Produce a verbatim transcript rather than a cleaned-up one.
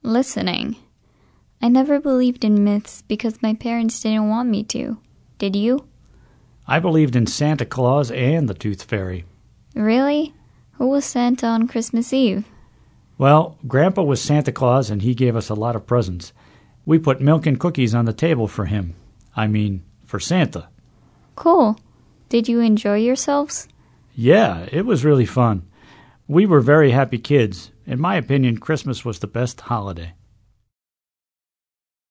Listening. I never believed in myths because my parents didn't want me to. Did you? I believed in Santa Claus and the Tooth Fairy. Really? Who was Santa on Christmas Eve? Well, Grandpa was Santa Claus and he gave us a lot of presents. We put milk and cookies on the table for him. I mean, for Santa. Cool. Did you enjoy yourselves? Yeah, it was really fun. We were very happy kids. In my opinion, Christmas was the best holiday.